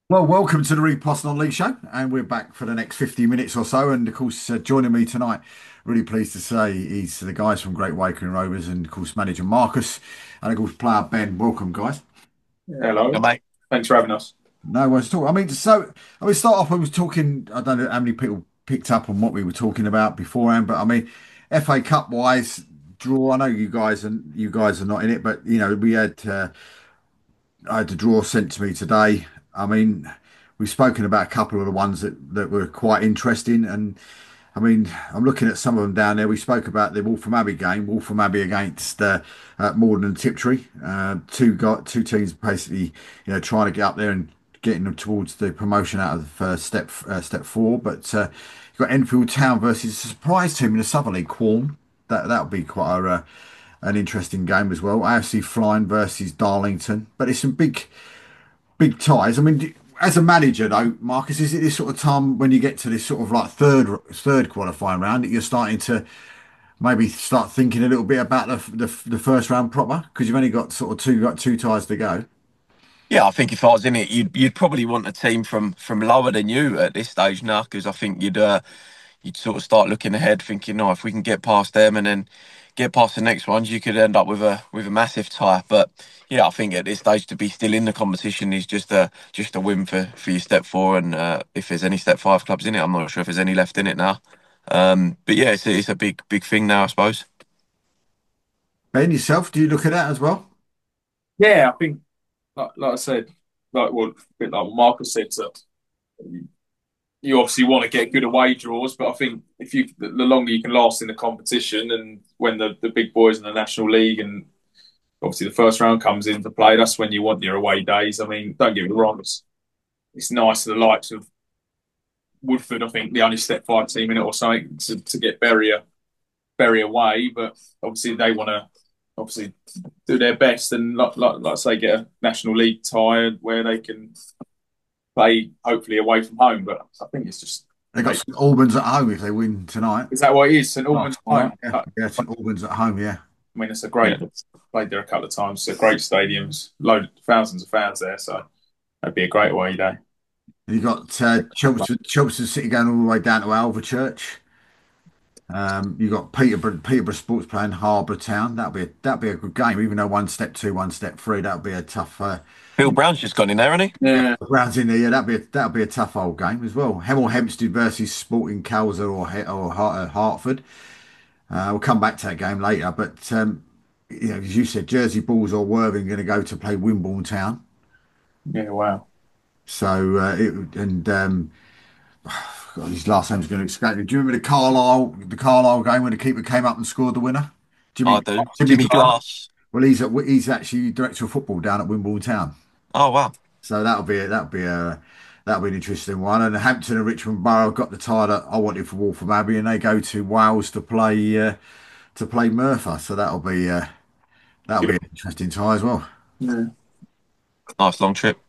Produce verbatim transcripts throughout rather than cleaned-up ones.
Well, welcome to the Repost Non-League Show, and we're back for the next fifty minutes or so. And of course, uh, joining me tonight, really pleased to say, is the guys from Great Wakeling Rovers, and of course, manager Marcus, and of course, player Ben. Welcome, guys. Hello. Yeah, mate. Thanks for having us. No worries at all. I mean, so I mean, start off. I was talking. I don't know how many people picked up on what we were talking about beforehand, but I mean, F A Cup wise, draw. I know you guys and you guys are not in it, but you know, we had. Uh, I had the draw sent to me today. I mean, we've spoken about a couple of the ones that, that were quite interesting. And I mean, I'm looking at some of them down there. We spoke about the Wolfram Abbey game, Wolfram Abbey against uh, uh, Morden and Tiptree. Uh, two got two teams basically, you know, trying to get up there and getting them towards the promotion out of uh, step uh, step four. But uh, you've got Enfield Town versus a surprise team in the Southern League, Quorn. That that would be quite a, uh, an interesting game as well. A F C Flying versus Darlington, but it's some big big ties. I mean, do- as a manager though, Marcus, is it this sort of time when you get to this sort of like third third qualifying round that you're starting to maybe start thinking a little bit about the the, the first round proper because you've only got sort of two got two ties to go. Yeah, I think if I was in it, you'd you'd probably want a team from from lower than you at this stage now, because I think you'd uh, you'd sort of start looking ahead, thinking, no, if we can get past them and then get past the next ones, you could end up with a with a massive tie. But yeah, I think at this stage to be still in the competition is just a just a win for for your step four, and uh, if there's any step five clubs in it, I'm not sure if there's any left in it now. Um, but yeah, it's a, it's a big big thing now, I suppose. Ben, yourself, do you look at that as well? Yeah, I think, like, like I said, like well, a bit like what Marcus said, so you obviously want to get good away draws, but I think if you the longer you can last in the competition, and when the, the big boys in the National League and obviously the first round comes into play, that's when you want your away days. I mean, don't get me wrong, it's, it's nice to the likes of Woodford. I think the only step five team in it or something to, to get Bury Bury away, but obviously they want to obviously do their best and like, like, like I say, get a National League tie where they can play hopefully away from home. But I think it's just They got St Albans at home if they win tonight. is that what it is? St Oh, Albans tonight, home. yeah, I yeah, St Albans at home, yeah. mean, it's a Yeah. great played there a couple of times. It's a great stadiums, load thousands of fans there, so that'd be a great away day. And you got uh, Chelmsford, Chelmsford City going all the way down to Alvechurch. Um, you got Peterborough, Peterborough Sports playing Harbour Town. That'll be a, that'll be a good game, even though one step two, one step three. That'll be a tough. Uh, Phil Brown's just gone in there, hasn't he? yeah, Yeah, rounds in there. Yeah, that'll be a, that'll be a tough old game as well. Hemel Hempstead versus Sporting Calzer or He- or Hart- uh, Hartford. Uh, we'll come back to that game later, but um, you know, as you said, Jersey Bulls or Worthing going to go to play Wimborne Town. yeah, wow. So uh, it and um, God, his last name's going to escape me. Do you remember the Carlisle the Carlisle game when the keeper came up and scored the winner? I Jimmy do. Jimmy Jimmy Glass. Glass. Well, he's at, he's actually director of football down at Wimbledon Town. Oh wow. So that'll be a, that'll be a that'll be an interesting one. And Hampton and Richmond Borough got the tie that I wanted for Waltham Abbey, and they go to Wales to play uh, to play Merthyr. So that'll be uh, that'll be an interesting tie as well. Yeah. Nice long trip.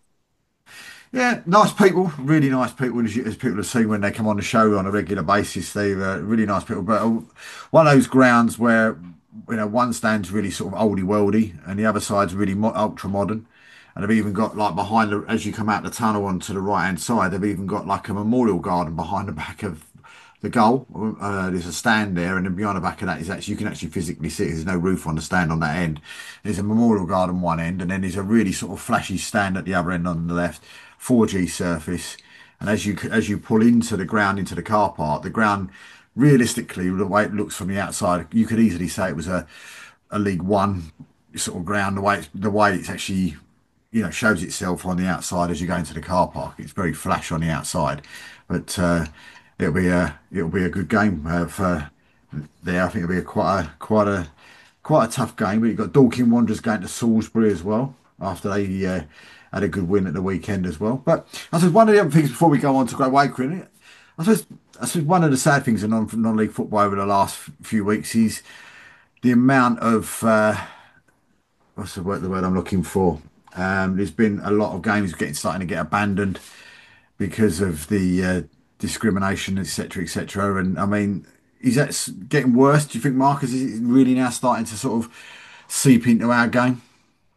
Yeah, nice people, really nice people, as, you, as people have seen when they come on the show on a regular basis. They're uh, really nice people. But uh, one of those grounds where you know one stand's really sort of oldie worldy, and the other side's really mo ultra modern. And they've even got like behind the as you come out the tunnel onto the right hand side, they've even got like a memorial garden behind the back of the goal. Uh, there's a stand there, and then behind the back of that is actually you can actually physically see it. There's no roof on the stand on that end. There's a memorial garden one end, and then there's a really sort of flashy stand at the other end on the left, four G surface. And as you as you pull into the ground into the car park, the ground realistically the way it looks from the outside, you could easily say it was a a League One sort of ground. The way it's, the way it's actually you know shows itself on the outside as you go into the car park. It's very flash on the outside, but uh, it'll be a it'll be a good game uh, for there. I think it'll be a quite a quite a quite a tough game. But you've got Dorking Wanderers going to Salisbury as well after they uh, had a good win at the weekend as well. But I suppose one of the other things before we go on to Great Wakeling, I suppose I suppose one of the sad things in non non-league football over the last few weeks is the amount of uh, what's the word, the word I'm looking for. Um, there's been a lot of games getting starting to get abandoned because of the uh, discrimination, et cetera, et cetera. And I mean, is that s- getting worse? Do you think, Marcus, is it really now starting to sort of seep into our game?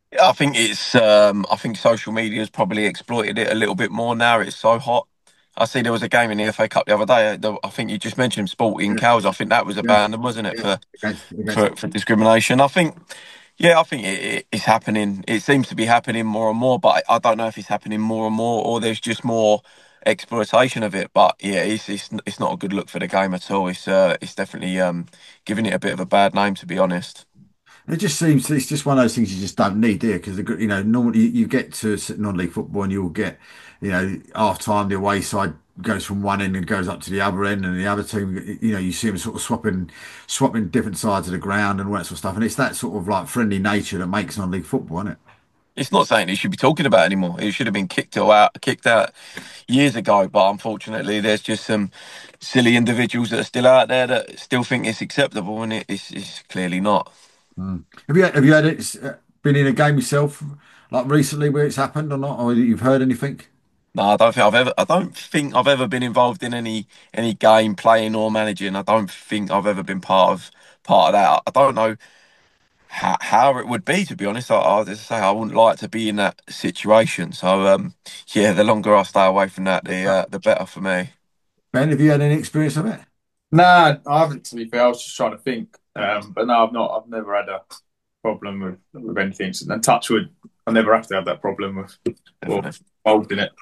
I think it's um, I think social media has probably exploited it a little bit more now. It's so hot. I see there was a game in the F A Cup the other day. the- I think you just mentioned Sporting Yeah, Cows. I think that was yeah, abandoned, wasn't it, yeah. for Against, against. for, for discrimination? I think, yeah, I think it, it- it's happening. It seems to be happening more and more, but I, I don't know if it's happening more and more or there's just more exploitation of it. But yeah, it's it's, it's not a good look for the game at all. It's uh, it's definitely um, giving it a bit of a bad name, to be honest. It just seems it's just one of those things you just don't need, do you? Because you know normally you, you get to non-league football and you'll get, you know, half time the away side goes from one end and goes up to the other end, and the other team, you know, you see them sort of swapping, swapping different sides of the ground and all that sort of stuff. And it's that sort of like friendly nature that makes non-league football, isn't it? It's not something you should be talking about anymore. It should have been kicked out, kicked out years ago. But unfortunately, there's just some silly individuals that are still out there that still think it's acceptable, and it, it's, it's clearly not. Mm. Have you have you had it uh, been in a game yourself like recently where it's happened or not, or you've heard anything? No, I don't think I've ever. I don't think I've ever been involved in any any game playing or managing. I don't think I've ever been part of part of that. I don't know how, how it would be, to be honest. I, I just say I wouldn't like to be in that situation. So um, yeah, the longer I stay away from that, the uh, the better for me. Ben, have you had any experience of it? Nah, I haven't. To be fair, I was just trying to think. Um, but no, I've not. I've never had a problem with with anything. And touch wood, I never have to have that problem with or Definitely. involved in it.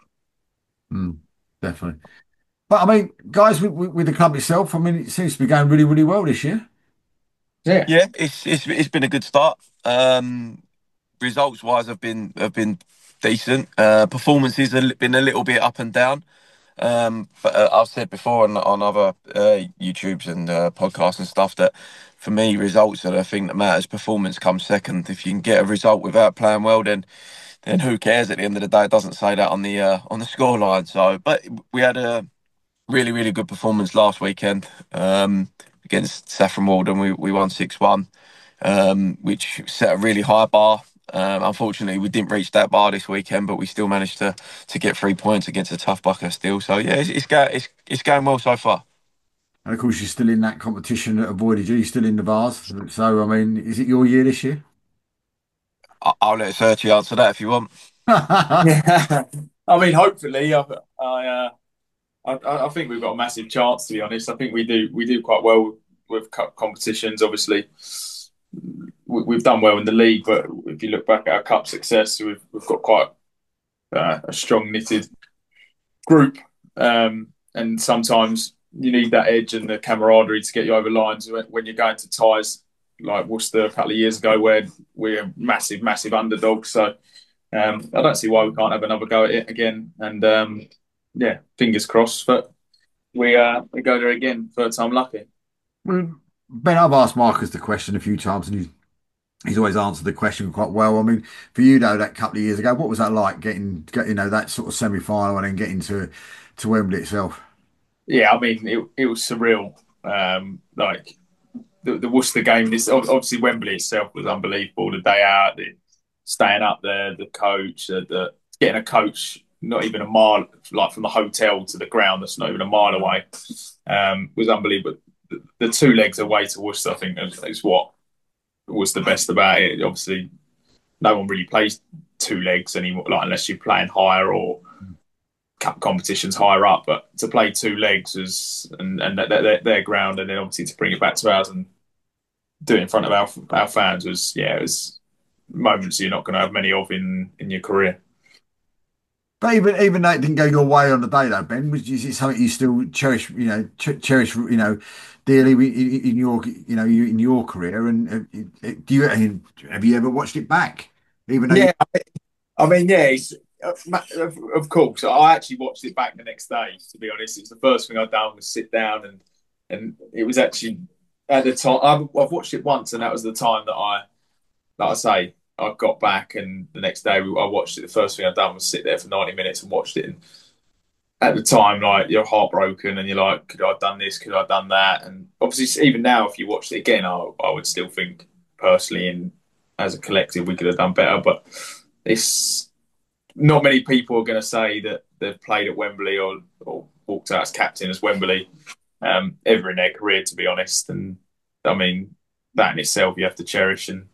Mm, definitely. But I mean, guys, with, with, with the club itself, I mean, it seems to be going really, really well this year. Yeah, Yeah, it's it's it's been a good start. Um, results wise, have been have been decent. Uh, performances have been a little bit up and down. Um, but uh, I've said before on on other uh, YouTubes and uh, podcasts and stuff that for me, results are the thing that matters. Performance comes second. If you can get a result without playing well, then then who cares? At the end of the day, it doesn't say that on the uh, on the scoreline. So, but we had a really really good performance last weekend um, against Saffron Walden. We we won six one, um, which set a really high bar. Um, unfortunately, we didn't reach that bar this weekend, but we still managed to to get three points against a tough Bucker still. So yeah, it's it's, go, it's it's going well so far. And of course, you're still in that competition that avoided you. You're still in the bars. So, I mean, is it your year this year? I, I'll let Sergi answer that if you want. yeah. I mean, hopefully, I, I, uh, I, I think we've got a massive chance. To be honest, I think we do. We do quite well with cup competitions. Obviously, we, we've done well in the league, but if you look back at our cup success, we've we've got quite uh, a strong knitted group, um, and sometimes you need that edge and the camaraderie to get you over lines when, when you're going to ties like Worcester a couple of years ago, where we're massive, massive underdogs. So um, I don't see why we can't have another go at it again. And um, yeah, fingers crossed. But we uh, we go there again, third time lucky. Well, Ben, I've asked Marcus the question a few times, and he's he's always answered the question quite well. I mean, for you though, that couple of years ago, what was that like getting, get, you know, that sort of semi-final and then getting to to Wembley itself? Yeah, I mean it, it was surreal. Um, like the, the Worcester game, this obviously Wembley itself was unbelievable. The day out, the staying up there, the coach, the, the getting a coach not even a mile, like from the hotel to the ground, that's not even a mile away, um, was unbelievable. The, the two legs away to Worcester, I think, is, is what was the best about it. Obviously, no one really plays two legs anymore, like unless you're playing higher or cup competitions higher up. But to play two legs was and and their, their ground, and then obviously to bring it back to ours and do it in front of our our fans was yeah, it was moments you're not going to have many of in in your career. But even even though it didn't go your way on the day, though, Ben, was is it something you still cherish? You know, ch cherish, you know, dearly in, in your, you know, in your career. And uh, do you have you ever watched it back? Even though you, Yeah, I mean, yeah, it's, of, of course. I actually watched it back the next day. To be honest, it's the first thing I'd done was sit down and and it was actually at the time I've, I've watched it once, and that was the time that I, like I say, I got back, and the next day I watched it. The first thing I'd done was sit there for ninety minutes and watched it. And at the time, like you're heartbroken, and you're like, could I have done this? Could I have done that? And obviously, even now, if you watched it again, I, I would still think personally and as a collective we could have done better. But it's not many people are going to say that they've played at Wembley or, or walked out as captain as Wembley um, ever in their career, to be honest. And I mean, that in itself you have to cherish. And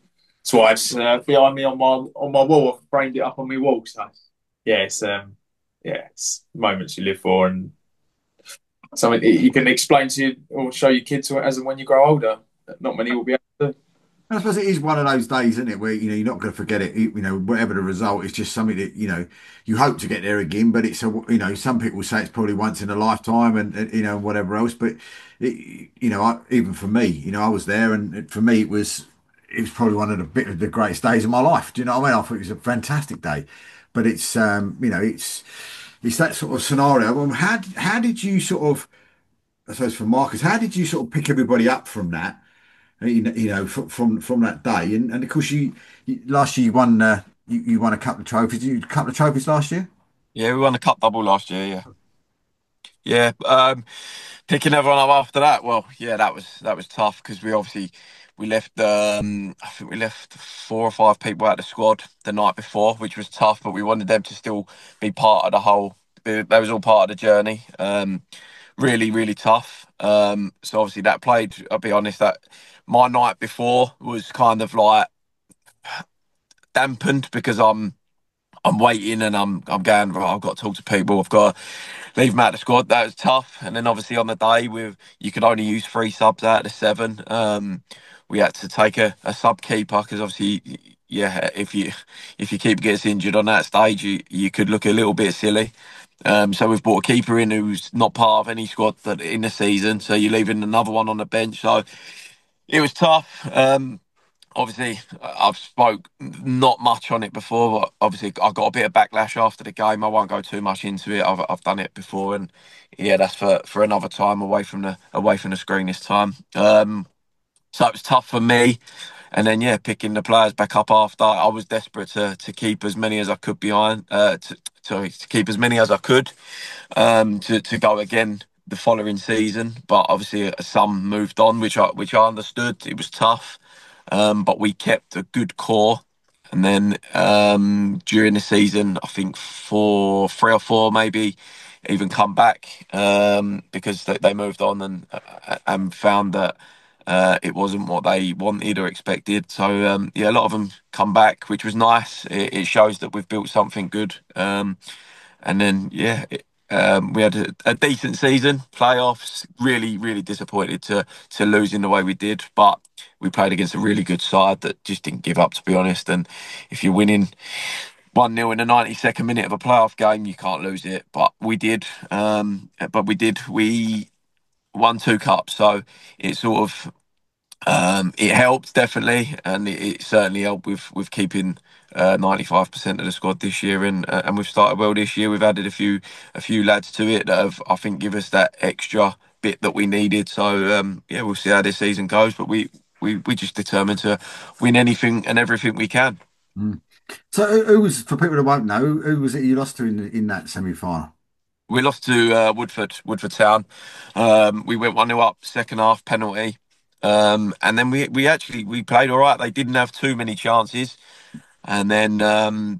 That's why it's uh, behind me on my on my wall. I've framed it up on my wall. So yeah, it's um, yeah, it's moments you live for, and something that you can explain to you or show your kids as and when you grow older. Not many will be able to. I suppose it is one of those days, isn't it, where you know you're not going to forget it. You know, whatever the result, it's just something that you know you hope to get there again. But it's a you know some people say it's probably once in a lifetime, and, and you know whatever else. But it, you know, I, even for me, you know, I was there, and it, for me, it was it was probably one of the bit of the greatest days of my life. Do you know what I mean? I thought it was a fantastic day. But it's um, you know, it's it's that sort of scenario. Well, how how did you sort of I suppose for Marcus, how did you sort of pick everybody up from that? You know, you know from from, from that day, and, and of course you, you last year you won uh, you, you won a couple of trophies. You a couple of trophies last year. Yeah, we won a cup double last year. Yeah, yeah. Um, picking everyone up after that. Well, yeah, that was that was tough because we obviously we left. Um, I think we left four or five people out of the squad the night before, which was tough. But we wanted them to still be part of the whole. That was all part of the journey. Um, really, really tough. Um, so obviously that played. I'll be honest, that my night before was kind of like dampened because I'm I'm waiting and I'm I'm going. Right, I've got to talk to people. I've got to leave them out of the squad. That was tough. And then obviously on the day with you could only use three subs out of the seven. Um, we had to take a, a sub keeper because obviously, yeah, if you if your keeper gets injured on that stage, you you could look a little bit silly. Um, so we've brought a keeper in who's not part of any squad that in the season. So you're leaving another one on the bench. So it was tough. Um, obviously, I've spoke not much on it before, but obviously I got a bit of backlash after the game. I won't go too much into it. I've I've done it before, and yeah, that's for, for another time away from the away from the screen this time. Um, so it was tough for me. And then yeah, picking the players back up after I was desperate to to keep as many as I could behind. Uh, to, sorry, to keep as many as I could. Um, to to go again the following season, but obviously uh, some moved on, which I which I understood. It was tough, um, but we kept a good core. And then um, during the season, I think for three or four maybe even come back um, because they, they moved on and uh, and found that uh, it wasn't what they wanted or expected. So um, yeah, a lot of them come back, which was nice. It, it shows that we've built something good. Um, and then yeah, it, um, we had a, a decent season, playoffs. Really, really disappointed to to lose in the way we did, but we played against a really good side that just didn't give up, to be honest. And if you're winning one nil in the ninety-second minute of a playoff game, you can't lose it. But we did. Um, but we did. We won two cups, so it sort of um, it helped definitely, and it, it certainly helped with with keeping uh, ninety-five percent of the squad this year, and uh, and we've started well this year. We've added a few a few lads to it that have, I think, give us that extra bit that we needed. So um, yeah, we'll see how this season goes, but we we we just determined to win anything and everything we can. Mm. So who, who was for people that won't know who, who was it you lost to in in that semi final? We lost to uh, Woodford, Woodford Town. Um, we went one nil up, second half penalty, um, and then we we actually we played all right. They didn't have too many chances, and then um,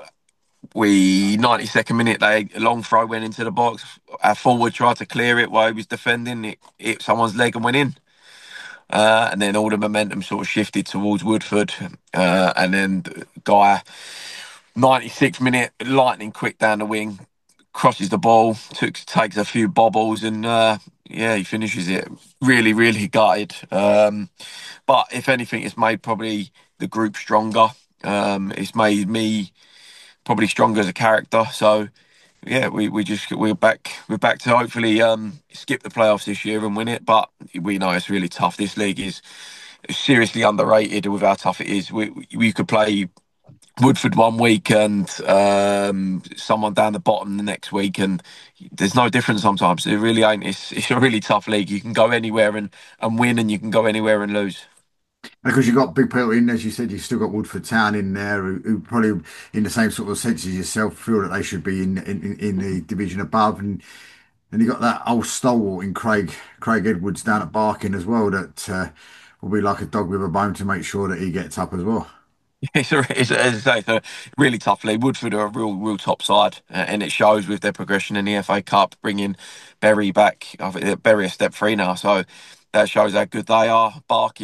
we ninety-second minute they a long throw went into the box. Our forward tried to clear it while he was defending. It hit someone's leg and went in. Uh, and then all the momentum sort of shifted towards Woodford, uh, and then the guy ninety-sixth minute lightning quick down the wing crosses the ball, took, takes a few bobbles, and uh, yeah, he finishes it. Really, really gutted. Um, but if anything, it's made probably the group stronger. Um, it's made me probably stronger as a character. So yeah, we, we just we're back we're back to hopefully um, skip the playoffs this year and win it. But we know it's really tough. This league is seriously underrated with how tough it is. We we could play Woodford one week and um, someone down the bottom the next week, and there's no difference sometimes. It really ain't. It's it's a really tough league. You can go anywhere and, and win, and you can go anywhere and lose. Because you've got big people in, as you said, you've still got Woodford Town in there who, who probably, in the same sort of sense as yourself, feel that they should be in in, in the division above, and and you got that old stalwart in Craig Craig Edwards down at Barking as well that uh, will be like a dog with a bone to make sure that he gets up as well. It's, a, it's a, as I say, it's a really tough league. Woodford are a real, real top side, uh, and it shows with their progression in the F A Cup, bringing Berry back. I think Berry a step three now, so that shows how good they are. Barking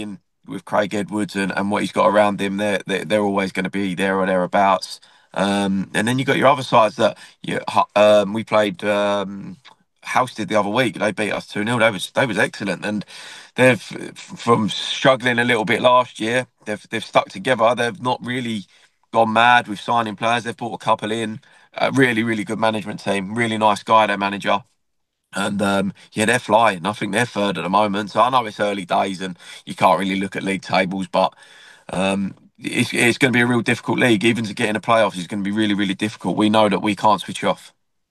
with Craig Edwards and, and what he's got around him, they're they're, they're always going to be there or thereabouts. Um, and then you got your other sides that you, um, we played. Um, Housted the other week. They beat us two nil. They was they was excellent, and they've from struggling a little bit last year. They've they've stuck together. They've not really gone mad with signing players. They've brought a couple in. A really really good management team. Really nice guy, their manager. And um, yeah, they're flying. I think they're third at the moment. So I know it's early days and you can't really look at league tables, but um, it's, it's going to be a real difficult league. Even to get in the playoffs is going to be really, really difficult. We know that we can't switch off.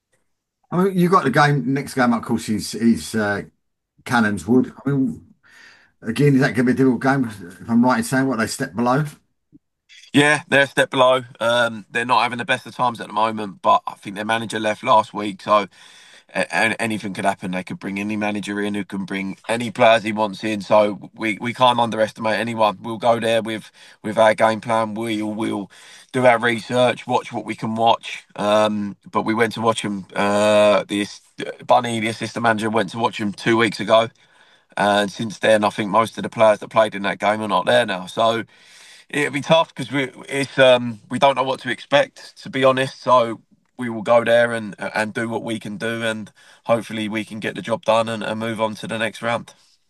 I mean, you got the game next game, of course, is is uh, Cannons Wood. I mean, again, is that going to be a difficult game? If I'm right in saying what they stepped below. Yeah, they're a step below. Um, they're not having the best of times at the moment, but I think their manager left last week, so a- anything could happen. They could bring any manager in who can bring any players he wants in. So we, we can't underestimate anyone. We'll go there with with our game plan. We'll we'll do our research, watch what we can watch. Um, but we went to watch him. Uh, the Bunny, the assistant manager, went to watch him two weeks ago, and since then, I think most of the players that played in that game are not there now. So it'll be tough because we it's um we don't know what to expect, to be honest. So we will go there and and do what we can do, and hopefully we can get the job done and, and move on to the next round.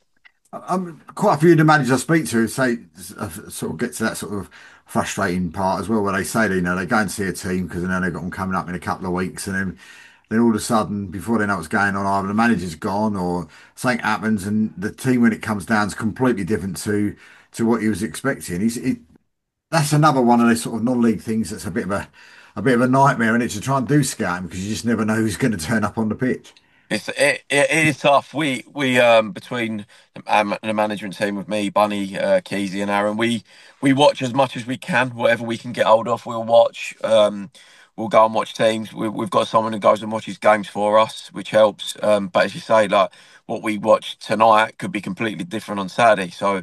I'm quite a few of the managers I speak to say uh, sort of get to that sort of frustrating part as well, where they say they you know they go and see a team because they know they've got them coming up in a couple of weeks, and then then all of a sudden, before they know what's going on, either the manager's gone or something happens, and the team when it comes down is completely different to to what he was expecting. He's it, that's another one of those sort of non-league things that's a bit of a a bit of a nightmare, and it's to try and do scouting because you just never know who's going to turn up on the pitch. It's it, it is tough. We we um between um, the management team with me, Bunny, uh, Keezy, and Aaron, we we watch as much as we can. Whatever we can get hold of, we'll watch. Um, we'll go and watch teams. We, we've got someone who goes and watches games for us, which helps. Um, but as you say, like what we watch tonight could be completely different on Saturday. So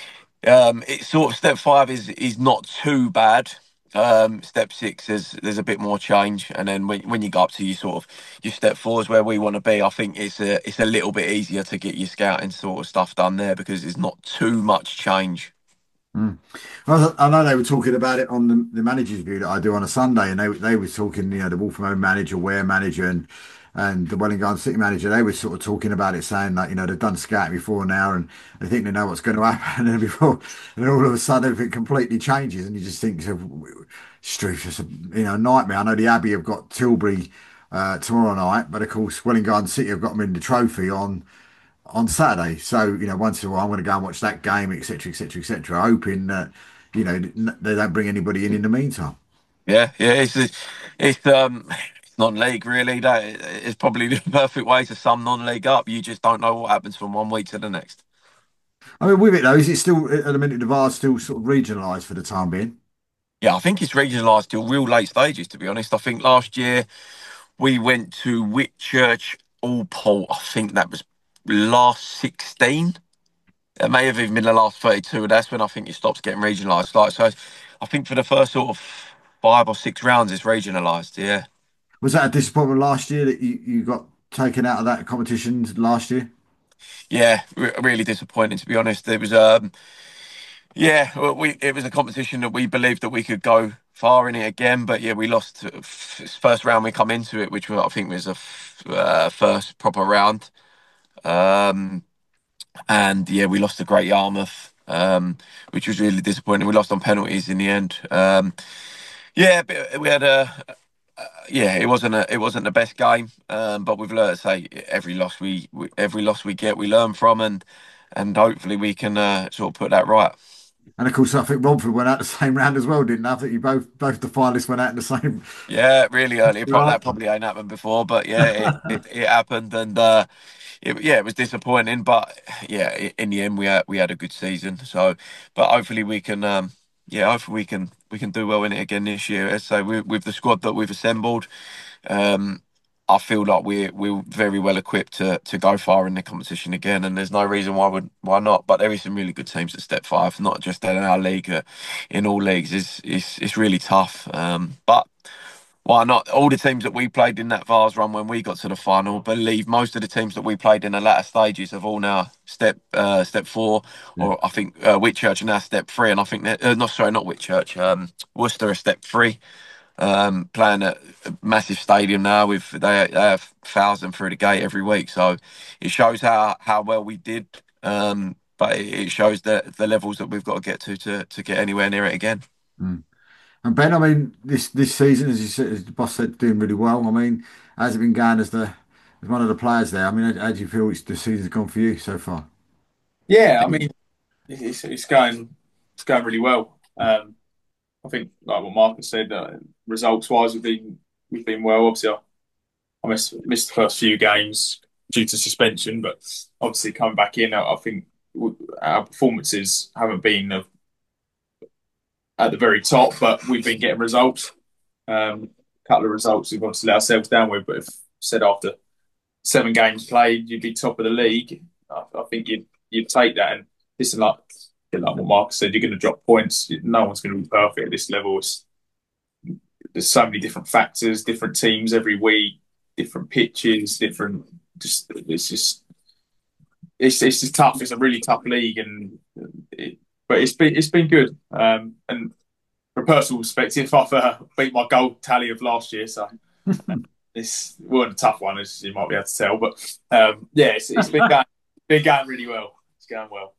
um, it's sort of step five is is not too bad. Um, step six there's there's a bit more change, and then when when you go up to your sort of your step four is where we want to be. I think it's a it's a little bit easier to get your scouting sort of stuff done there because there's not too much change. Mm. Well, I know they were talking about it on the, the manager's view that I do on a Sunday, and they they were talking, you know, the Wolverhampton Home manager, Ware manager, and and the Welling Garden City manager. They were sort of talking about it, saying that you know they've done scouting before now, and they think they know what's going to happen, and then before, and then all of a sudden everything completely changes, and you just think, so, Struth, it's a you know nightmare. I know the Abbey have got Tilbury uh, tomorrow night, but of course Welling Garden City have got them in the trophy on on Saturday. So, you know, once in a while, I'm going to go and watch that game, et cetera, et cetera, et cetera, hoping that, you know, they don't bring anybody in in the meantime. Yeah, yeah, it's it's um it's non-league really. That is probably the perfect way to sum non-league up. You just don't know what happens from one week to the next. I mean, with it though, is it still, at the minute, the V A R's still sort of regionalised for the time being? Yeah, I think it's regionalised till real late stages. To be honest, I think last year we went to Whitchurch Allport. I think that was last sixteen. It may have even been the last thirty-two. That's when I think it stops getting regionalised. Like so, I think for the first sort of five or six rounds, it's regionalised. Yeah. Was that a disappointment last year that you, you got taken out of that competition last year? Yeah, re- really disappointing to be honest. It was um yeah, well, we it was a competition that we believed that we could go far in it again, but yeah, we lost uh, f- first round we come into it, which I think was a f- uh, first proper round. Um and yeah, we lost to Great Yarmouth, um, which was really disappointing. We lost on penalties in the end. Um, yeah, but we had a yeah, it wasn't a it wasn't the best game, um, but we've learned to say every loss we, we every loss we get we learn from, and and hopefully we can uh, sort of put that right. And of course, I think Romford went out the same round as well, didn't they? I think you both both the finalists went out in the same. Yeah, really early. Pro- Right. that probably ain't happened before, but yeah, it it, it happened, and uh, it, yeah, it was disappointing, but yeah, i- in the end we had we had a good season. So, but hopefully we can, um, yeah, hopefully we can we can do well in it again this year. As I say, with, with the squad that we've assembled, um, I feel like we're we're very well equipped to to go far in the competition again, and there's no reason why would why not. But there is some really good teams at Step Five, not just in our league, uh, in all leagues. It's it's it's really tough, um, but Why not? All the teams that we played in that Vars run when we got to the final, believe most of the teams that we played in the latter stages have all now step uh, step four, Yeah. or I think uh, Whitchurch are now step three, and I think that uh, not sorry, not Whitchurch, um, Worcester are step three, um, playing at a massive stadium now with they, they have thousand through the gate every week, so it shows how how well we did. Um, but it it shows the the levels that we've got to get to to to get anywhere near it again. Mm. And Ben, I mean, this this season, as you said, as the boss said, doing really well. I mean, how's it been going as the as one of the players there? I mean, how, how do you feel it's, the season's gone for you so far? Yeah, I mean, it's it's going it's going really well. Um, I think like what Marcus said, uh, results wise, we've been we've been well. Obviously, I, I missed missed the first few games due to suspension, but obviously coming back in, I, I think our performances haven't been uh, at the very top, but we've been getting results. Um, a couple of results we've obviously let ourselves down with, but if said after seven games played, you'd be top of the league. I, I think you'd you'd take that. And listen, like like what Marcus said, you're going to drop points. No one's going to be perfect at this level. It's, there's so many different factors, different teams every week, different pitches, different. Just it's just it's it's just tough. It's a really tough league, and it, but it's been it's been good. Um, and from a personal perspective, I've uh, beat my goal tally of last year, so it's wasn't a tough one, as you might be able to tell. But um, yeah, it's, it's been going, been going really well. It's going well.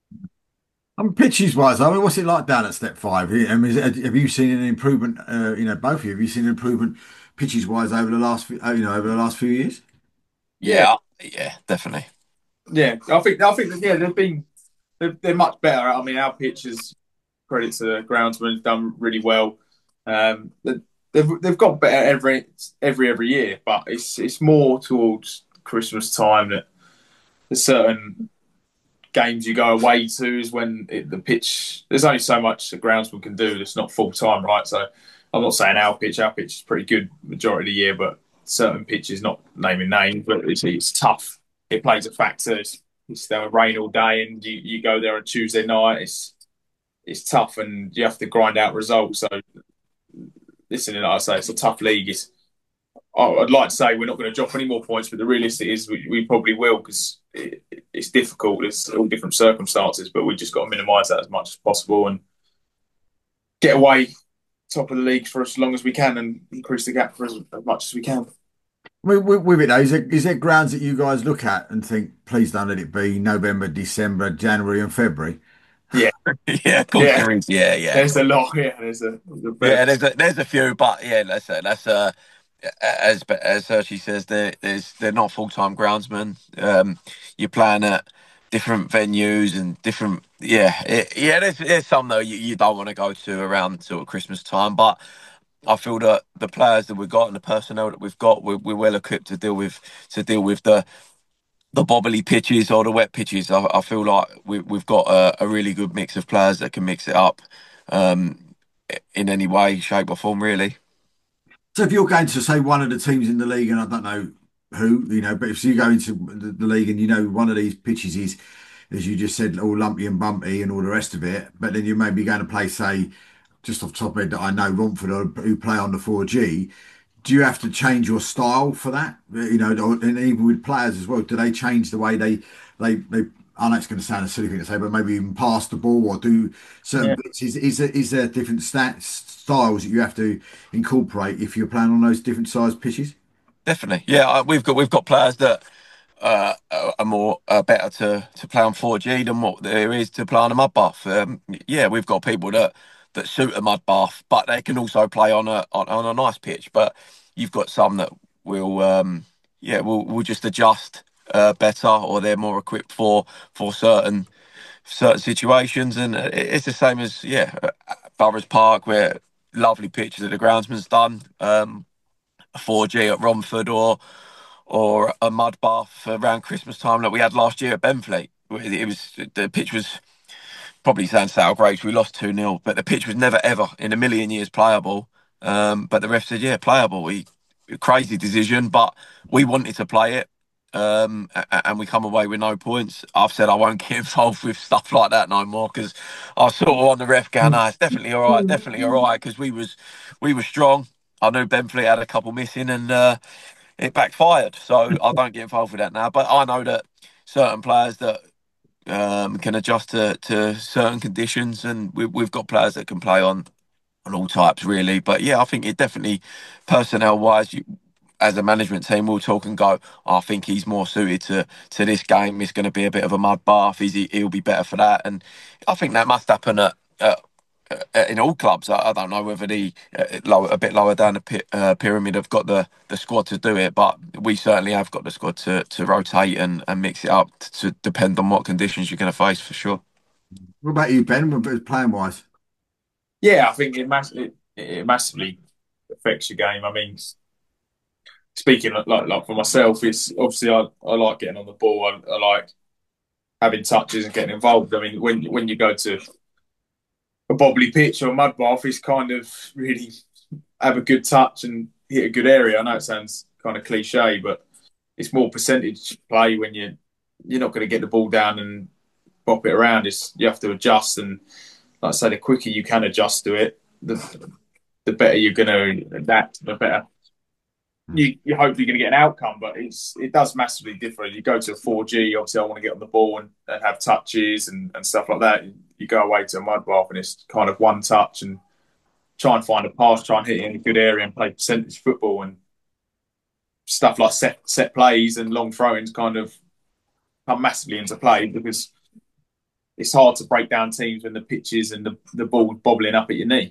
I mean, pitches wise, I mean, what's it like down at step five? I mean, is it, have you seen an improvement? Uh, you know, both of you, have you seen an improvement pitches wise over the last, few- uh, you know, over the last few years? Yeah, Yeah, yeah, definitely. yeah. I think I think that, yeah, they've been they're, they're much better. I mean, our pitches, credit to the groundsman, have done really well. Um, they've they've got better every every every year, but it's it's more towards Christmas time that there's certain games you go away to is when it, the pitch. There's only so much the groundsman can do. It's not full time, right? So I'm not saying our pitch. Our pitch is pretty good majority of the year, but certain pitches, not naming names, but it's, it's tough. It plays a factor. It's, it's there rain all day, and you, you go there on Tuesday night. It's it's tough, and you have to grind out results. So listen, like I say, it's a tough league. It's, I'd like to say we're not going to drop any more points, but the realistic is we, we probably will because it, it's difficult. It's all different circumstances, but we just got to minimise that as much as possible and get away top of the league for as long as we can and increase the gap for as, as much as we can. With, with, with it though, is there, is there grounds that you guys look at and think, please don't let it be November, December, January, and February? Yeah, Yeah, of course yeah. there is. Yeah, yeah. There's a lot. Yeah, there's a, there's a Yeah, there's a there's a few, but yeah, that's a, that's uh as as Hershey says, they're there's they're not full time groundsmen. Um, you're playing at different venues and different. Yeah, it, yeah. There's there's some though you, you don't want to go to around sort of Christmas time, but I feel that the players that we've got and the personnel that we've got, we're, we're well equipped to deal with to deal with the the bobbly pitches or the wet pitches. I, I feel like we, we've got a, a really good mix of players that can mix it up. Um, in any way, shape, or form, really. So if you're going to say one of the teams in the league, and I don't know who, you know, but if you go into the, the league and you know one of these pitches is, as you just said, all lumpy and bumpy and all the rest of it, but then you may be going to play, say, just off the top of it that I know Romford who play on the four G. Do you have to change your style for that? You know, and even with players as well, do they change the way they they they? I know it's going to sound a silly thing to say, but maybe even pass the ball or do certain yeah. bits. Is is there, is there different stats styles that you have to incorporate if you're playing on those different size pitches? Definitely, yeah. uh, We've got we've got players that uh, are more uh, better to to play on four G than what there is to play on a mud bath. Um, yeah, we've got people that that suit a mud bath, but they can also play on a on, on a nice pitch. But you've got some that will, um, yeah, will will just adjust uh, better, or they're more equipped for for certain certain situations. And it- it's the same as yeah, uh, Boroughs Park, where lovely pitches that the groundsman's done. Um, a four G at Romford, or or a mud bath around Christmas time like we had last year at Benfleet. It it was the pitch was probably sounds sour grapes. We lost two nil, but the pitch was never ever in a million years playable. Um, but the ref said, yeah, playable. We crazy decision, but we wanted to play it. Um, a- a- and we come away with no points. I've said I won't get involved with stuff like that no more because I was sort of on the ref going, no, it's definitely all right, definitely all right, because we was we were strong. I knew Benfleet had a couple missing, and uh, it backfired. So I don't get involved with that now. But I know that certain players that um, can adjust to, to certain conditions, and we, we've got players that can play on on all types, really. But yeah, I think it definitely, personnel wise, you, as a management team, we'll talk and go, "Oh, I think he's more suited to to this game. It's going to be a bit of a mud bath. Is he? He'll be better for that." And I think that must happen at. at uh, in all clubs. I, I don't know whether the uh, lower, a bit lower down the pi- uh, pyramid have got the, the squad to do it, but we certainly have got the squad to, to rotate and, and mix it up to, to depend on what conditions you're going to face, for sure. What about you, Ben? What playing wise? Yeah, I think it, mass- it, it massively affects your game. I mean, speaking like like for myself, it's obviously I, I like getting on the ball. I, I like having touches and getting involved. I mean, when when you go to a bobbly pitch or a mud bath, it's kind of really have a good touch and hit a good area. I know it sounds kind of cliche, but it's more percentage play when you you're not going to get the ball down and bop it around. It's you have to adjust, and like I say, the quicker you can adjust to it, the the better you're going to adapt. The better you, you're hopefully going to get an outcome. But it's it does massively differ. You go to a four G, obviously I want to get on the ball and, and have touches and, and stuff like that. You go away to a mud bath and it's kind of one touch and try and find a pass, try and hit it in a good area and play percentage football, and stuff like set set plays and long throw-ins kind of come massively into play because it's hard to break down teams when the pitches and the, the ball bobbling up at your knee.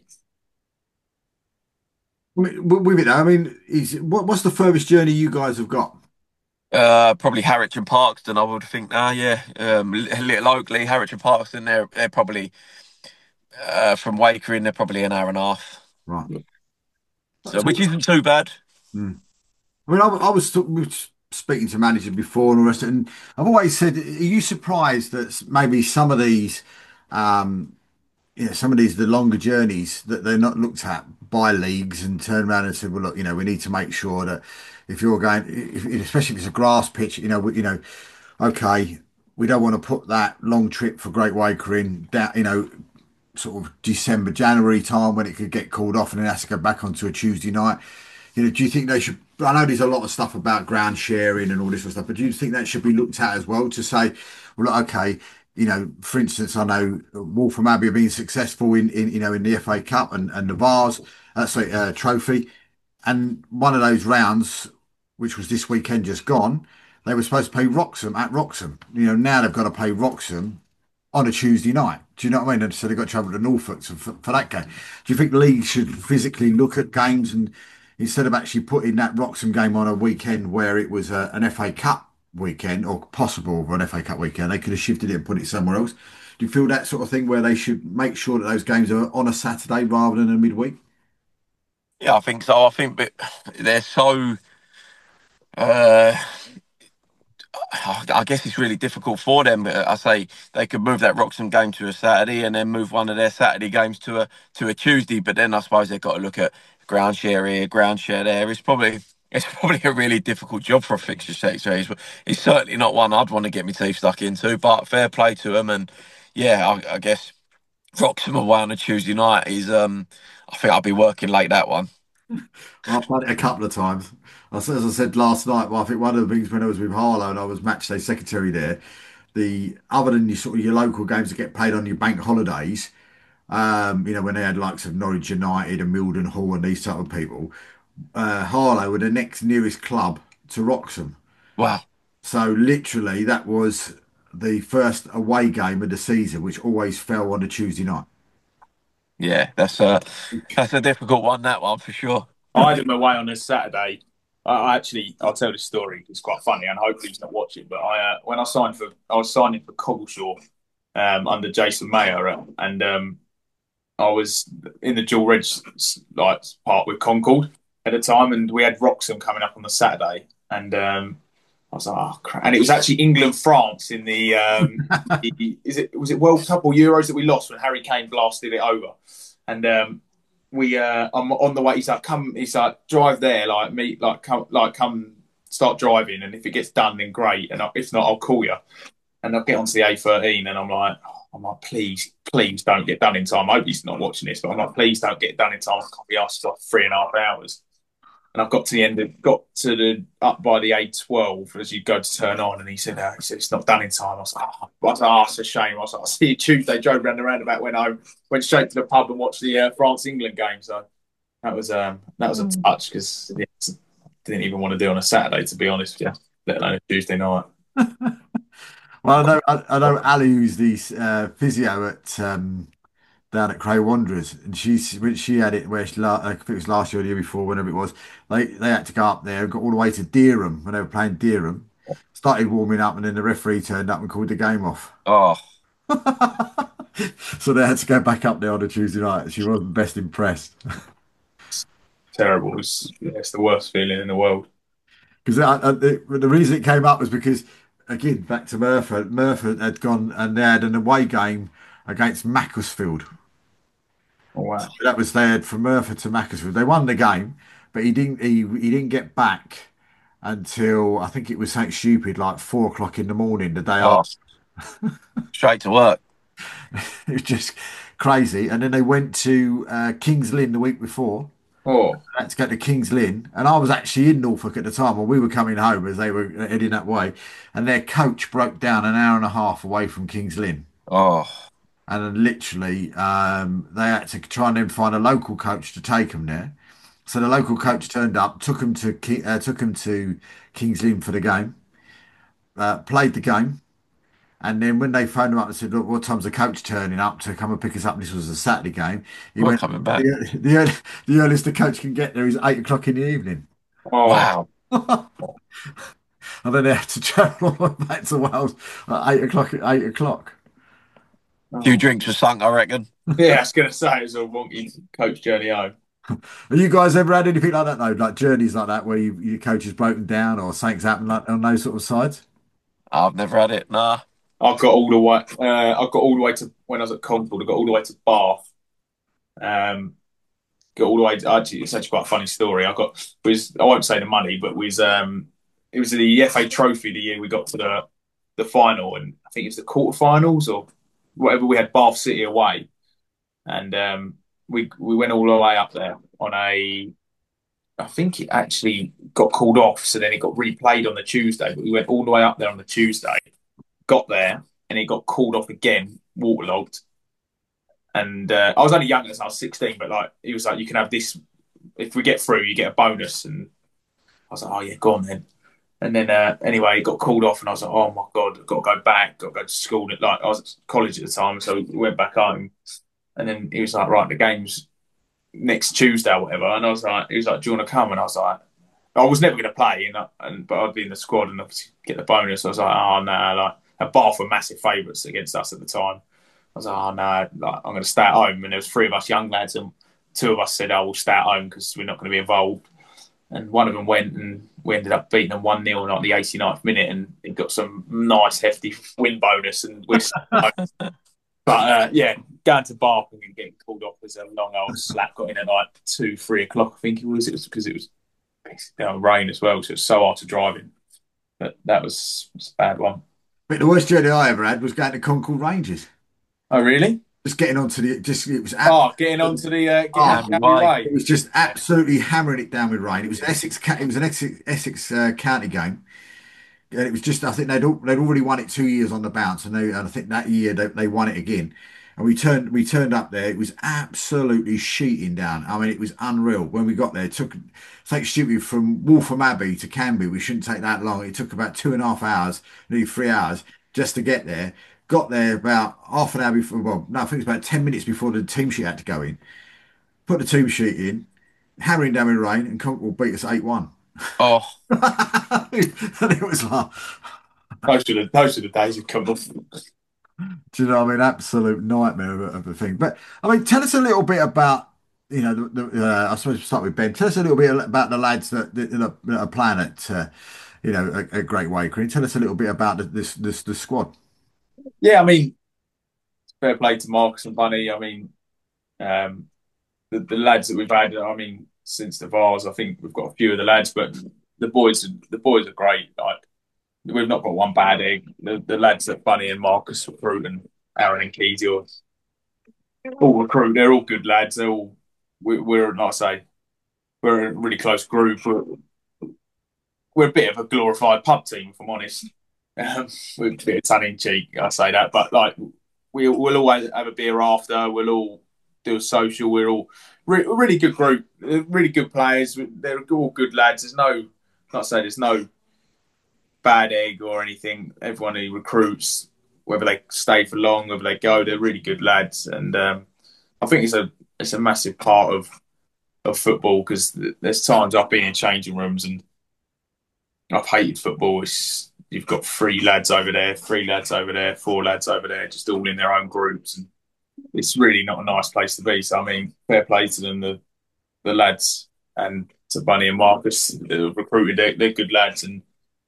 I mean, with it though, I mean, is what, what's the furthest journey you guys have got? Uh, probably Harwich and Parkston, I would think now. Yeah, um, Little Oakley, Harwich and Parkston. They're they're probably uh, from Wakering. They're probably an hour and a half. Right. So, which isn't too bad. Mm. I mean, I, I was, was speaking to managers before and all the rest, and I've always said, are you surprised that maybe some of these, um, you know, some of these the longer journeys that they're not looked at by leagues and turn around and said, well, look, you know, we need to make sure that if you're going, if, especially if it's a grass pitch, you know, we, you know, okay, we don't want to put that long trip for Great Wakering down, you know, sort of December, January time when it could get called off and then has to go back onto a Tuesday night. You know, do you think they should? I know there's a lot of stuff about ground sharing and all this sort of stuff, but do you think that should be looked at as well to say, well, okay, you know, for instance, I know Waltham Abbey have been successful in, in you know, in the F A Cup and, and the Vase, uh, sorry, uh, trophy, and one of those rounds, which was this weekend just gone, they were supposed to play Wroxham at Wroxham. You know, now they've got to play Wroxham on a Tuesday night. Do you know what I mean? And so they've got to travel to Norfolk for, for that game. Do you think leagues should physically look at games and instead of actually putting that Wroxham game on a weekend where it was a, an F A Cup weekend or possible for an F A Cup weekend, they could have shifted it and put it somewhere else? Do you feel that sort of thing where they should make sure that those games are on a Saturday rather than a midweek? Yeah, I think so. I think that they're so. Uh, I guess it's really difficult for them. I say they could move that Wroxham game to a Saturday and then move one of their Saturday games to a to a Tuesday. But then I suppose they've got to look at ground share here, ground share there. It's probably it's probably a really difficult job for a fixture secretary. It's, it's certainly not one I'd want to get my teeth stuck into. But fair play to them, and yeah, I, I guess Wroxham away on a Tuesday night is. Um, I think I'll be working late that one. Well, I've done it a couple of times. As I said last night, well, I think one of the things when I was with Harlow and I was match day secretary there, the other than your sort of your local games that get played on your bank holidays, um, you know, when they had likes of Norwich United and Milden Hall and these type of people, uh, Harlow were the next nearest club to Wroxham. Wow. So literally, that was the first away game of the season, which always fell on a Tuesday night. Yeah, that's a that's a difficult one. That one for sure. I had him away on a Saturday. I actually, I'll tell this story. It's quite funny, and hopefully he's not watching. But I, uh, when I signed for, I was signing for Coggleshaw um, under Jason Mayer, and um, I was in the dual reg like part with Concord at the time, and we had Wroxham coming up on the Saturday, and um, I was like, oh crap! And it was actually England France in the, um, the is it was it World Cup or Euros that we lost when Harry Kane blasted it over, and um, we uh, I'm on the way. He's like, come, he's like, drive there, like meet, like come, like come, start driving, and if it gets done, then great, and if not, I'll call you. And I get onto the A thirteen, and I'm like, I'm like, please, please don't get done in time. I hope he's not watching this, but I'm like, please don't get done in time. I can't be asked for like three and a half hours. And I've got to the end of, got to the, up by the A twelve as you go to turn on. And he said, uh, he said, it's not done in time. I was like, oh, I was like, oh, it's a shame. I was like, I'll see you Tuesday. Drove around the roundabout, went home, went straight to the pub and watched the uh, France-England game. So that was, um, that was a touch because yeah, I didn't even want to do it on a Saturday, to be honest with you, let alone a Tuesday night. Well, I know I, I know Ali, who's the uh, physio at um, down at Cray Wanderers, and she when she had it where she la- I think it was last year or the year before, whenever it was, they they had to go up there and got all the way to Dereham when they were playing Dereham, started warming up, and then the referee turned up and called the game off. Oh, So they had to go back up there on a Tuesday night. She wasn't best impressed Terrible. It's, yeah, it's the worst feeling in the world. because the, the reason it came up was because again back to Merthyr. Merthyr had gone and they had an away game against Macclesfield. Oh, wow. That was they had from Merthyr to Macclesfield. They won the game, but he didn't. He he didn't get back until I think it was something stupid like four o'clock in the morning the day oh, after. straight to work. It was just crazy. And then they went to uh, Kings Lynn the week before. Oh, I had to go to Kings Lynn, and I was actually in Norfolk at the time, when we were coming home as they were heading that way. And their coach broke down an hour and a half away from Kings Lynn. Oh, And then literally, um, they had to try and then find a local coach to take them there. So the local coach turned up, took him to Ki- uh, took him to Kings Lynn for the game, uh, played the game, and then when they phoned him up and said, "Look, what time's the coach turning up to come and pick us up?" This was a Saturday game. He not went, coming back. "The, the, early- the earliest the coach can get there is eight o'clock in the evening," oh, Wow. and then they had to travel all the way back to Wales at eight o'clock. At eight o'clock. A few drinks were sunk, I reckon. Yeah, I was going to say it was a wonky coach journey home. Have you guys ever had anything like that though? Like journeys like that where you, your coach is broken down or something's happened like on those sort of sides? I've never had it. Nah. I got all the way. Uh, I got all the way to when I was at Concord. I got all the way to Bath. Um, got all the way. To, actually, it's actually quite a funny story. I got was I won't say the money, but was um, it was the F A Trophy the year we got to the the final, and I think it was the quarterfinals or whatever. We had Bath City away, and um, we we went all the way up there on a. I think it actually got called off, so then it got replayed on the Tuesday. But we went all the way up there on the Tuesday, got there, and it got called off again, waterlogged. And uh, I was only young as I was sixteen, but like he was like, you can have this if we get through, you get a bonus. And I was like, oh yeah, go on then. And then uh, anyway, it got called off, and I was like, oh my god, I've got to go back, got to go to school. Like I was at college at the time, so we went back home. And then he was like, right, the game's next Tuesday or whatever. And I was like, he was like, do you want to come? And I was like, I was never going to play, and, I, and but I'd be in the squad and obviously get the bonus. So I was like, oh no, like and Bath were massive favourites against us at the time. I was like, oh no, like, I'm going to stay at home. And there was three of us young lads, and two of us said, oh, we'll stay at home because we're not going to be involved. And one of them went, and we ended up beating them one nil in like the eighty-ninth minute, and he got some nice hefty win bonus. And we're but uh, yeah, going to Bath and getting called off as a long old slap. Got in at like two, three o'clock, I think it was. It was because it was basically you know, rain as well, so it was so hard to drive in. But that was, was a bad one. But the worst journey I ever had was going to Concord Ranges. Oh really? Just getting onto the just it was Oh, getting onto the uh, getting Oh, out the way. it was just absolutely hammering it down with rain. It was Essex. It was an Essex, Essex uh, County game, and it was just. I think they'd al- they'd already won it two years on the bounce, and they and I think that year they, they won it again. And we turned we turned up there. It was absolutely sheeting down. I mean, it was unreal. When we got there, it took take stupid from Waltham Abbey to Canby. We shouldn't take that long. It took about two and a half hours, nearly three hours, just to get there. Got there about half an hour before. Well, no, I think it was about ten minutes before the team sheet had to go in. Put the team sheet in, hammering down with rain, and Concord beat us eight one. Oh, And it was like, Those are the those are the days of come off. do you know what I mean? Absolute nightmare of a, of a thing. But I mean, tell us a little bit about, you know, the, the, uh, I suppose we'll start with Ben. Tell us a little bit about the lads that, that, that are playing at, uh, you know, at, at Great Wakery. Tell us a little bit about the, this, this, the squad. Yeah, I mean, fair play to Marcus and Bunny. I mean, um, the, the lads that we've had. I mean, since the Vars, I think we've got a few of the lads, but the boys, the boys are great. Like we've not got one bad egg. The, the lads that Bunny and Marcus recruit and Aaron and Keedy, or all recruit. They're all good lads. They're all we're, we're like I say, we're a really close group. We're, we're a bit of a glorified pub team, if I'm honest. Um, we're a bit of tongue in cheek, I say that, but like we, we'll always have a beer after. We'll all do a social. We're all re- a really good group, really good players. They're all good lads. There's no, like I say, there's no bad egg or anything. Everyone who recruits, whether they stay for long, whether they go, they're really good lads, and um, I think it's a it's a massive part of of football because there's times I've been in changing rooms and I've hated football. It's you've got three lads over there, three lads over there, four lads over there, just all in their own groups, and it's really not a nice place to be. So I mean, fair play to them, the the lads, and to Bunny and Marcus, the recruited. They're, they're good lads, and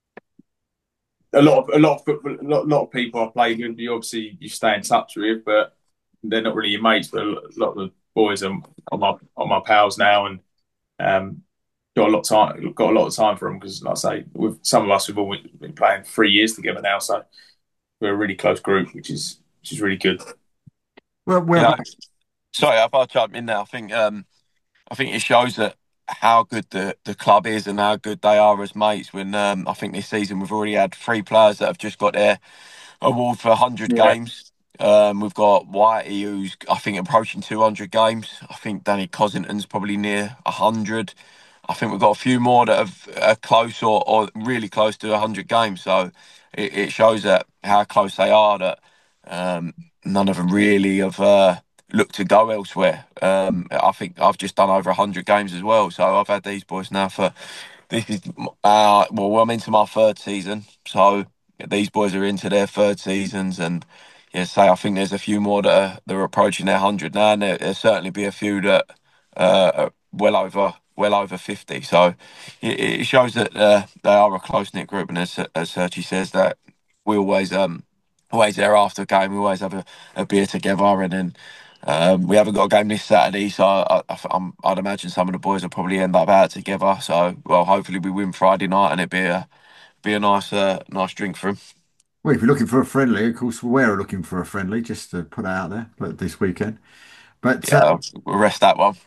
a lot of a lot of football, a lot, lot of people I played with. You obviously you stay in touch with, but they're not really your mates. But a lot of the boys are, are my are my pals now, and um, got a lot of time. Got a lot of time for them because, like I say, with some of us we've all been playing three years together now, so we're a really close group, which is which is really good. Well, You know, well, sorry, if I jump in there, I think um, I think it shows that how good the, the club is and how good they are as mates. When um, I think this season we've already had three players that have just got their award for one hundred Yeah, games. Um, we've got Whitey, who's I think approaching two hundred games. I think Danny Cosington's probably near one hundred. I think we've got a few more that have, are close or, or really close to one hundred games. So it, it shows that how close they are, that um, none of them really have uh, looked to go elsewhere. Um, I think I've just done over one hundred games as well. So I've had these boys now for this is uh, well, I'm into my third season. So these boys are into their third seasons, and yeah, say I think there's a few more that are, that are approaching their hundred now, and there, there'll certainly be a few that uh, are well over well over fifty. So it, it shows that uh, they are a close knit group, and as as Sergi says, that we always um always there after a game, we always have a, a beer together, and then. Um, we haven't got a game this Saturday, so I, I, I'm, I'd imagine some of the boys will probably end up out together. So, well, hopefully we win Friday night, and it'd be a be a nice uh, nice drink for him. well, if you're looking for a friendly, of course, we're looking for a friendly, just to put that out there, but this weekend. But uh, Yeah, we'll rest that one.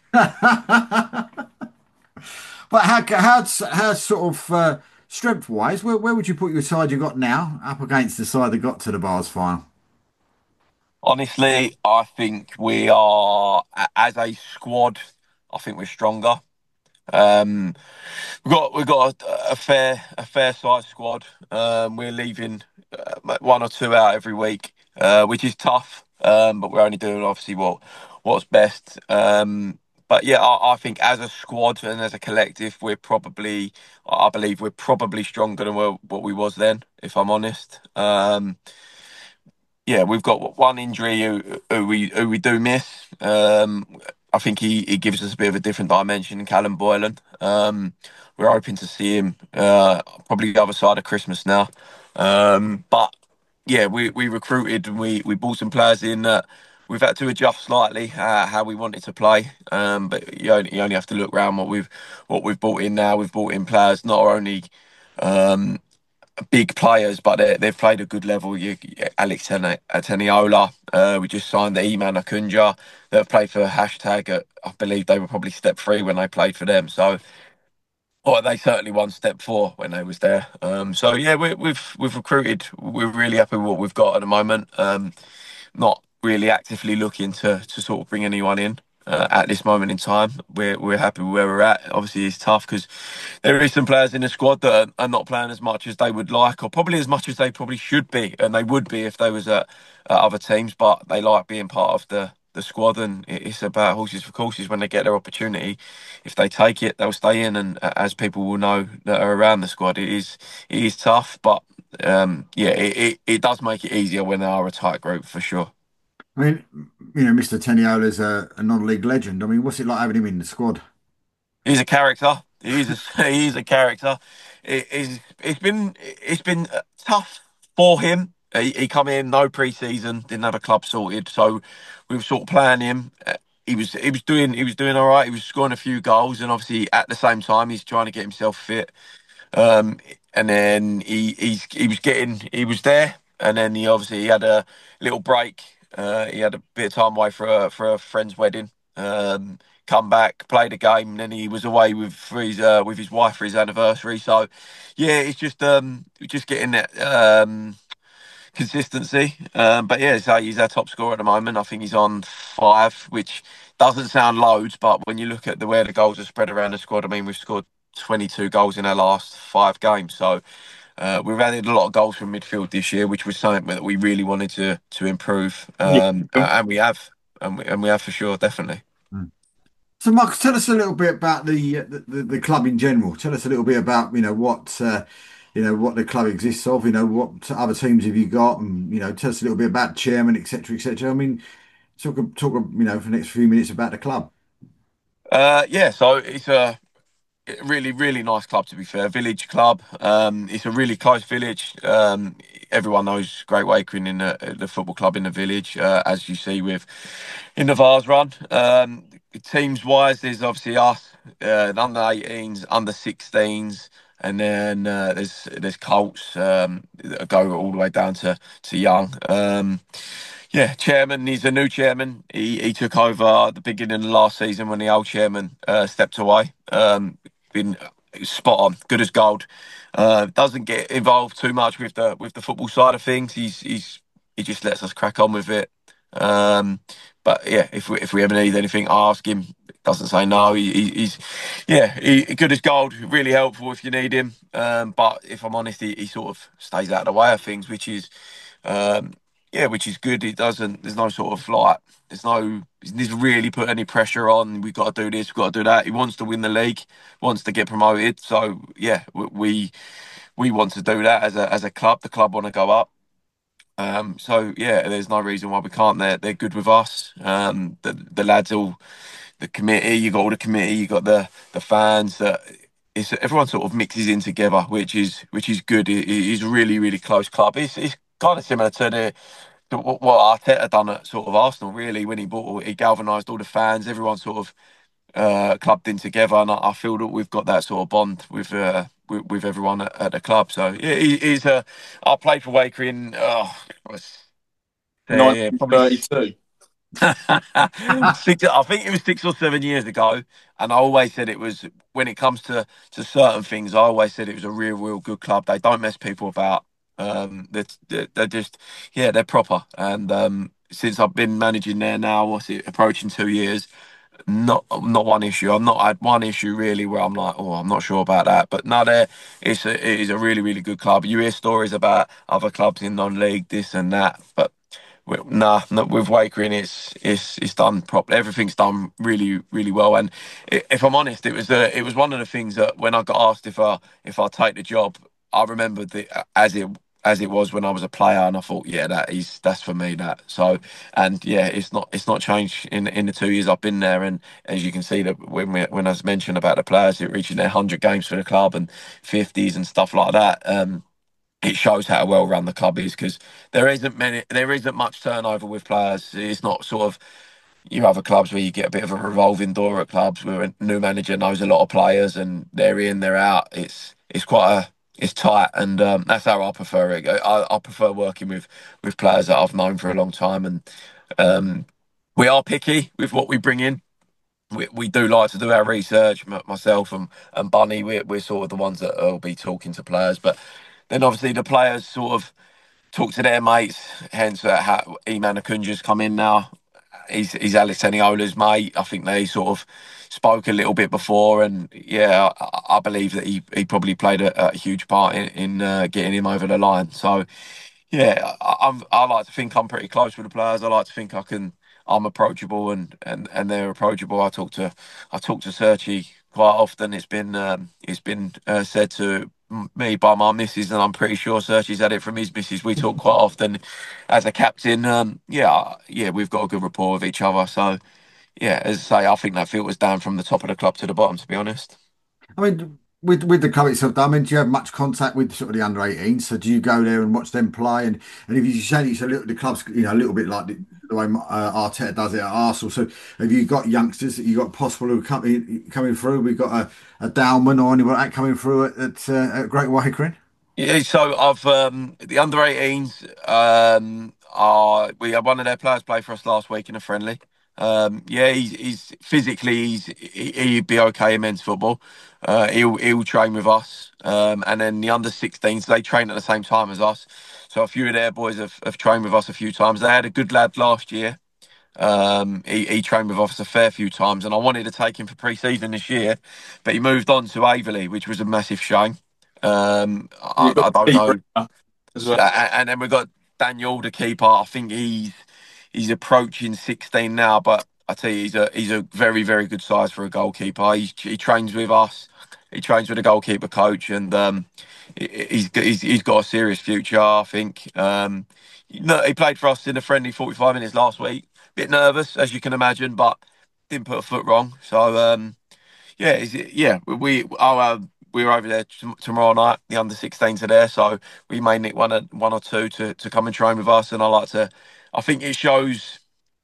but how how how sort of uh, strength wise, where, where would you put your side you got now up against the side that got to the bars final? Honestly, I think we are a- as a squad. I think we're stronger. Um, we've got we've got a, a fair a fair sized squad. Um, we're leaving uh, one or two out every week, uh, which is tough. Um, but we're only doing obviously what what's best. Um, but yeah, I, I think as a squad and as a collective, we're probably I believe we're probably stronger than we what we was then. If I'm honest. Um, yeah, we've got one injury who, who we who we do miss. Um, I think he, he gives us a bit of a different dimension in Callum Boylan. Um, we're hoping to see him uh, probably the other side of Christmas now. Um, but yeah, we, we recruited and we, we brought some players in that we've had to adjust slightly uh, how we wanted to play. Um, but you only, you only have to look around what we've what we've brought in now. We've brought in players not only um, big players, but they, they've played a good level. You, Alex Ten- Teniola, uh, we just signed the Iman Akunja that have played for Hashtag. At, I believe they were probably step three when they played for them. So, or they certainly won step four when they was there. Um, so yeah, we, we've we've recruited. We're really happy with what we've got at the moment. Um, not really actively looking to to sort of bring anyone in. Uh, at this moment in time, we're we're happy with where we're at. Obviously, it's tough because there is some players in the squad that are, are not playing as much as they would like, or probably as much as they probably should be, and they would be if they was at, at other teams. But they like being part of the the squad, and it's about horses for courses. When they get their opportunity, if they take it, they'll stay in. And uh, as people will know that are around the squad, it is it is tough, but um, yeah, it, it, it does make it easier when they are a tight group for sure. I mean, you know, mister Teniola's a, a non-league legend. I mean, what's it like having him in the squad? He's a character. He's a he's a character. It, it's it's been it's been uh, tough for him. He, he come in no pre-season, didn't have a club sorted, so we were sort of playing him. Uh, He was he was doing he was doing all right. He was scoring a few goals, and obviously at the same time he's trying to get himself fit. Um, and then he he's, he was getting he was there. and then he obviously he had a little break. Uh, he had a bit of time away for a for a friend's wedding. Um, come back, played a game, and then he was away with for his uh, with his wife for his anniversary. So, yeah, it's just um just getting that um consistency. Um, but yeah, so he's our top scorer at the moment. I think he's on five, which doesn't sound loads, but when you look at the where the goals are spread around the squad, I mean, we've scored twenty-two goals in our last five games. So uh, we've added a lot of goals from midfield this year, which was something that we really wanted to to improve, Yeah. um, and we have, and we, and we have for sure, definitely. Mm. So, Marcus, tell us a little bit about the, uh, the the the club in general. Tell us a little bit about you know what uh, you know what the club exists of. You know what other teams have you got, and you know tell us a little bit about chairman, et cetera, et cetera. I mean, talk talk you know for the next few minutes about the club. Uh, yeah, so it's a really, really nice club, to be fair. Village club. Um, it's a really close village. Um, everyone knows Great Wakering in the, the football club in the village, uh, as you see with in the Vars run. Um, teams wise, there's obviously us, uh, the under eighteens, under sixteens, and then uh, there's there's Colts um, that go all the way down to to young. Um, yeah, chairman. He's a new chairman. He he took over at the beginning of the last season when the old chairman uh, stepped away. Um, been spot on, good as gold. Uh, doesn't get involved too much with the with the football side of things. He's he's he just lets us crack on with it. Um, but yeah, if we if we ever need anything, ask him. Doesn't say no. He, he, he's yeah, he, good as gold. Really helpful if you need him. Um, but if I'm honest, he, he sort of stays out of the way of things, which is um, yeah, which is good. He doesn't. There's no sort of like. There's no. He doesn't really put any pressure on. We've got to do this. We've got to do that. He wants to win the league. Wants to get promoted. So yeah, we we want to do that as a as a club. The club want to go up. Um, so yeah, there's no reason why we can't. They're they're good with us. Um, the the lads all the committee. You got all the committee. You got the the fans. That it's everyone sort of mixes in together, which is which is good. It, it's a really really close club. It's it's kind of similar to the to what what Arteta done at sort of Arsenal. Really, when he bought, he galvanised all the fans. Everyone sort of uh, clubbed in together, and I, I feel that we've got that sort of bond with uh, with, with everyone at, at the club. So yeah, he, he's a. I played for Waker in. Oh, was, uh, yeah, probably nineteen thirty-two. six, I think it was six or seven years ago, and I always said it was when it comes to to certain things. I always said it was a real, real good club. They don't mess people about. Um, they're, they're they're just yeah, they're proper. And um, since I've been managing there now, what's it approaching two years? Not not one issue. I've not had one issue really where I'm like, oh, I'm not sure about that. But no, there it's a, it is a really, really good club. You hear stories about other clubs in non-league, this and that, but well, nah, not with Wakering. It's it's it's done properly. Everything's done really really well. And i- if I'm honest, it was the it was one of the things that when I got asked if I if I take the job, I remembered the as it as it was when I was a player, and I thought, yeah, that is that's for me. That so and yeah, it's not it's not changed in in the two years I've been there. And as you can see, that when we, when I was mentioned about the players it reaching their hundred games for the club and fifties and stuff like that. Um, it shows how well run the club is because there isn't many, there isn't much turnover with players. It's not sort of you other clubs where you get a bit of a revolving door at clubs where a new manager knows a lot of players and they're in, they're out. It's it's quite a it's tight, and um, that's how I prefer it. I, I prefer working with with players that I've known for a long time, and um, we are picky with what we bring in. We, we do like to do our research. M- Myself and, and Bunny, we're, we're sort of the ones that will be talking to players, but then obviously the players sort of talk to their mates. Hence, uh, how Iman Akunja's come in now. He's he's Alex Teniola's mate. I think they sort of spoke a little bit before, and yeah, I, I believe that he, he probably played a, a huge part in, in uh, getting him over the line. So yeah, I, I'm I like to think I'm pretty close with the players. I like to think I can I'm approachable and, and, and they're approachable. I talk to I talk to Searchy quite often. It's been um, it's been uh, said to me by my missus, and I'm pretty sure Searchy's had it from his missus. We talk quite often as a captain. Um, yeah, yeah, we've got a good rapport with each other. So yeah, as I say, I think that filters down from the top of the club to the bottom. To be honest. I mean, with with the club itself, I mean, do you have much contact with sort of the under eighteens? So do you go there and watch them play? And and if you say it's a little, the club's you know a little bit like the, the way uh, Arteta does it at Arsenal. So have you got youngsters that you got possible who coming coming through? We've got a, a Dowman or anyone like that coming through at at, uh, at Great Wakering. Yeah, so I've um, the under eighteens. Um, are we had one of their players play for us last week in a friendly. Um, yeah, he's, he's physically he's he, he'd be okay in men's football. Uh, he'll he'll train with us. Um, and then the under sixteens they train at the same time as us. So a few of their boys have, have trained with us a few times. They had a good lad last year. Um, he, he trained with us a fair few times, and I wanted to take him for pre-season this year, but he moved on to Averley, which was a massive shame. Um, I, You've got I don't Pete know. Brewer as well. A- And then we've got Daniel, the keeper. I think he's he's approaching sixteen now, but I tell you, he's a he's a very very good size for a goalkeeper. He he trains with us. He trains with the goalkeeper coach, and um, he- he's he's he's got a serious future. I think. Um, you know, he played for us in a friendly forty-five minutes last week. Bit nervous, as you can imagine, but didn't put a foot wrong. So um, yeah, is it, yeah. We our we were over there t- tomorrow night. The under sixteens are there, so we may nick one or- one or two to to come and train with us. And I like to. I think it shows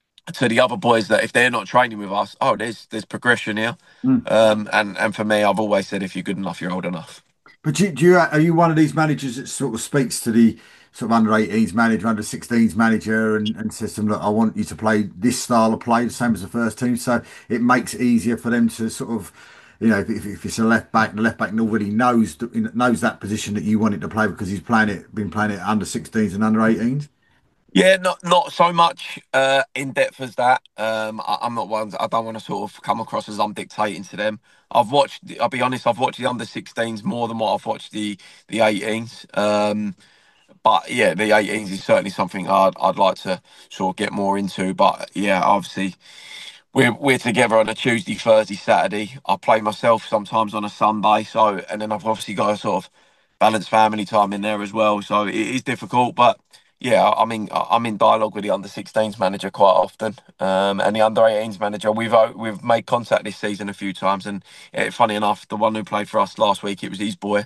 to the other boys that if they're not training with us, oh, there's there's progression here. Mm. Um, and and for me, I've always said if you're good enough, you're old enough. But do, do you are you one of these managers that sort of speaks to the sort of under eighteens manager, under sixteens manager, and, and says to them, look, I want you to play this style of play, the same as the first team, so it makes it easier for them to sort of, you know, if, if it's a left back, the left back already knows th- knows that position that you want it to play because he's playing it, been playing it under sixteens and under eighteens. Yeah, not not so much uh, in depth as that. Um, I, I'm not one. I don't want to sort of come across as I'm dictating to them. I've watched. I'll be honest. I've watched the under sixteens more than what I've watched the the eighteens. Um, but yeah, the eighteens is certainly something I'd I'd like to sort of get more into. But yeah, obviously we're we're together on a Tuesday, Thursday, Saturday. I play myself sometimes on a Sunday. So and then I've obviously got a sort of balance family time in there as well. So it is difficult, but yeah, I mean I'm in dialogue with the under sixteens manager quite often, um, and the under eighteens manager. We've uh, we've made contact this season a few times, and uh, funny enough, the one who played for us last week, it was his boy.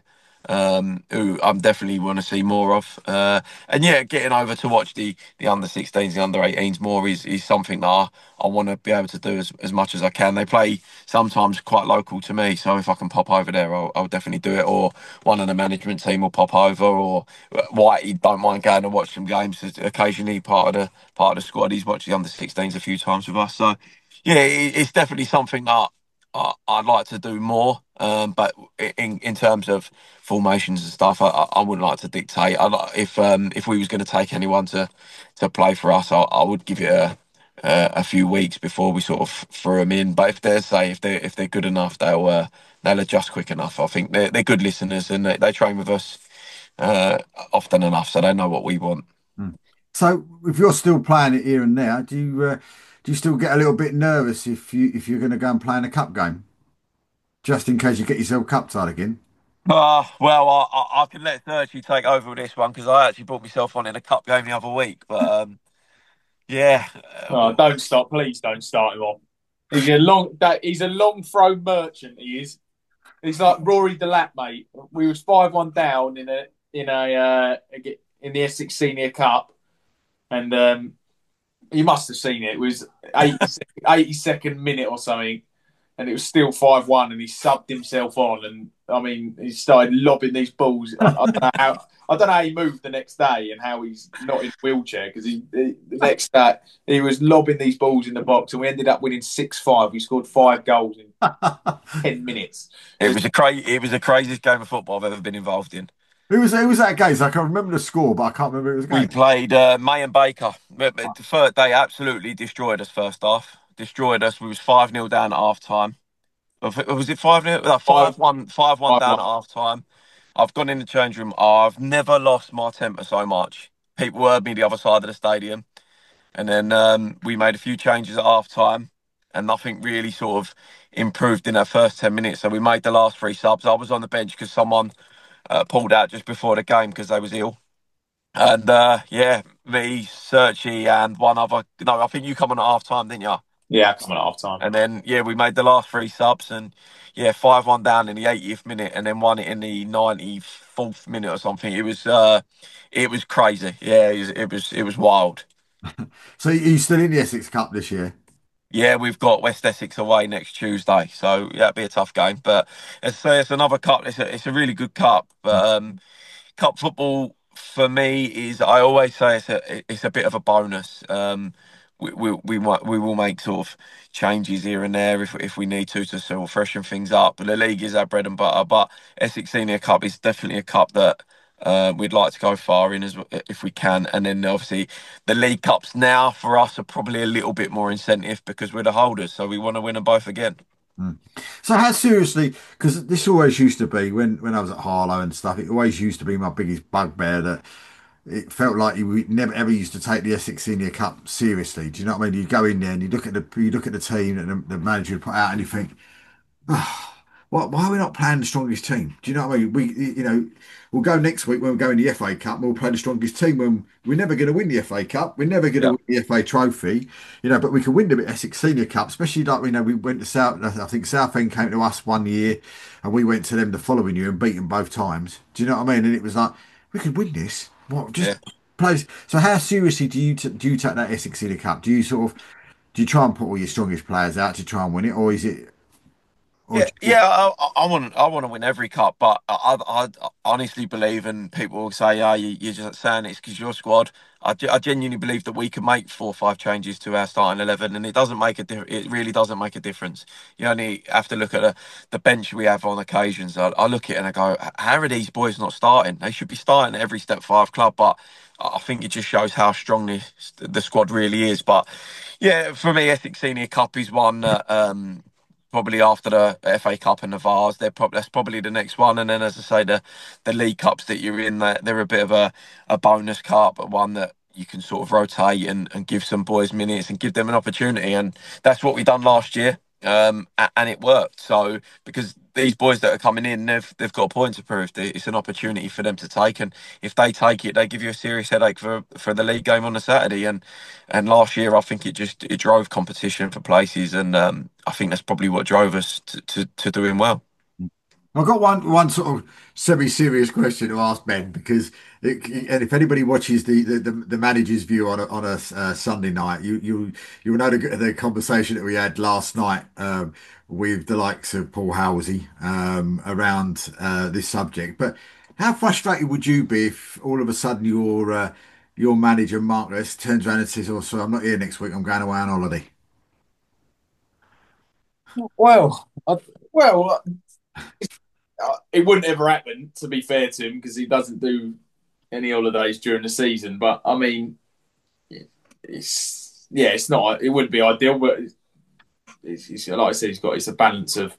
Um, who I'm definitely want to see more of, uh, and yeah, getting over to watch the the under sixteens, the under eighteens more is is something that I, I want to be able to do as, as much as I can. They play sometimes quite local to me, so if I can pop over there, I'll, I'll definitely do it. Or one of the management team will pop over, or Whitey don't mind going and watch some games. Occasionally, part of the part of the squad, he's watched the under sixteens a few times with us. So yeah, it, it's definitely something that I, I'd like to do more. Um, but in in terms of formations and stuff, I, I wouldn't like to dictate. I, like- if um, if we was going to take anyone to to play for us, I, I would give it a uh, a few weeks before we sort of throw them in. But if they're say if they if they're good enough, they'll uh, they'll adjust quick enough. I think they're they're good listeners and they, they train with us uh, often enough, so they know what we want. Mm. So if you're still playing it here and now, do you uh, do you still get a little bit nervous if you if you're going to go and play in a cup game, just in case you get yourself cup tied again? Uh, well, I, I, I can let Sergi take over with this one because I actually brought myself on in a cup game the other week. But um, yeah, Oh, uh, don't start, please don't start him off. He's a long that he's a long throw merchant. He is. He's like Rory Delap, mate. We was five one down in a in a uh, in the Essex Senior Cup, and um, you must have seen it. It was eighty, eighty-second minute or something, and it was still five one, and he subbed himself on, and I mean, he started lobbing these balls. I, I don't know how. I don't know how he moved the next day and how he's not in a wheelchair because he, he the next day he was lobbing these balls in the box and we ended up winning six five. We scored five goals in ten minutes. It it was was a cra- it was the craziest game of football I've ever been involved in. Who was who was that against? I can remember the score, but I can't remember who it was We against. played uh, May and Baker. But- but The third day absolutely destroyed us first half. Destroyed us. We was five nil down at half time. Was it five nil? No, five five one, five one five down one. at half time. I've gone in the change room. I've never lost my temper so much. People heard me the other side of the stadium. And then um, we made a few changes at half time, and nothing really sort of improved in that first ten minutes. So we made the last three subs. I was on the bench because someone uh, pulled out just before the game because they was ill. And uh, yeah, me, Searchy, and one other. No, I think you come on at half time, didn't you? Yeah, coming at half time. And then yeah, we made the last three subs, and yeah, five one down in the eightieth minute, and then won it in the ninety fourth minute or something. It was uh, it was crazy. Yeah, it was it was, it was wild. So you still in the Essex Cup this year? Yeah, we've got West Essex away next Tuesday, so yeah, it'll be a tough game. But it's, it's another cup. It's a, it's a really good cup. But um, cup football for me is, I always say it's a it's a bit of a bonus. Um, we we we might we will make sort of changes here and there if if we need to to sort of freshen things up. But the league is our bread and butter. But Essex Senior Cup is definitely a cup that. Uh, we'd like to go far in as if we can, and then obviously the League Cups now for us are probably a little bit more incentive because we're the holders, so we want to win them both again. Mm. So how seriously, because this always used to be when when I was at Harlow and stuff, it always used to be my biggest bugbear that it felt like you we never ever used to take the Essex Senior Cup seriously. Do you know what I mean? You go in there and you look at the you look at the team that the, the manager would put out and you think, why, why are we not playing the strongest team? Do you know what I mean? We, you know, we'll go next week when we go in the F A Cup and we'll play the strongest team when we're never going to win the F A Cup. We're never going to Yeah. win the F A Trophy, you know, but we can win the Essex Senior Cup, especially like, you know, we went to South, I think Southend came to us one year and we went to them the following year and beat them both times. Do you know what I mean? And it was like, we could win this. What, just Yeah. plays. So how seriously do you, t do you take that Essex Senior Cup? Do you sort of, do you try and put all your strongest players out to try and win it, or is it, or Yeah, do you, yeah, I, I I want, I want to win every cup, but I, I, I honestly believe, and people will say, "Yeah, you, you're just saying it's because your squad." I, ge- I genuinely believe that we can make four or five changes to our starting eleven, and it doesn't make a di- it really doesn't make a difference. You only have to look at the, the bench we have on occasions. I, I look at it and I go, "How are these boys not starting? They should be starting at every step five club." But I I think it just shows how strong this, the squad really is. But yeah, for me, Essex Senior Cup is one that. Um, probably after the F A Cup and the Vars, they're probably that's probably the next one. And then, as I say, the the League Cups that you're in, they're, they're a bit of a, a bonus cup, but one that you can sort of rotate and, and give some boys minutes and give them an opportunity. And that's what we done last year. Um, a- and it worked. So because these boys that are coming in, they've they've got a point to prove. It's an opportunity for them to take, and if they take it, they give you a serious headache for for the league game on the Saturday. And and last year, I think it just it drove competition for places, and um, I think that's probably what drove us to, to, to doing well. I've got one one sort of semi-serious question to ask Ben because it, and if anybody watches the the, the, the manager's view on a, on a uh, Sunday night, you you you will know the, the conversation that we had last night um, with the likes of Paul Halsey um, around uh, this subject. But how frustrated would you be if all of a sudden your uh, your manager Marcus turns around and says, "Oh, so I'm not here next week. I'm going away on holiday." Well, I, well, uh, it wouldn't ever happen. To be fair to him, because he doesn't do any holidays during the season. But I mean, it's yeah, it's not. It wouldn't be ideal, but it's, it's like I said, he's got it's a balance of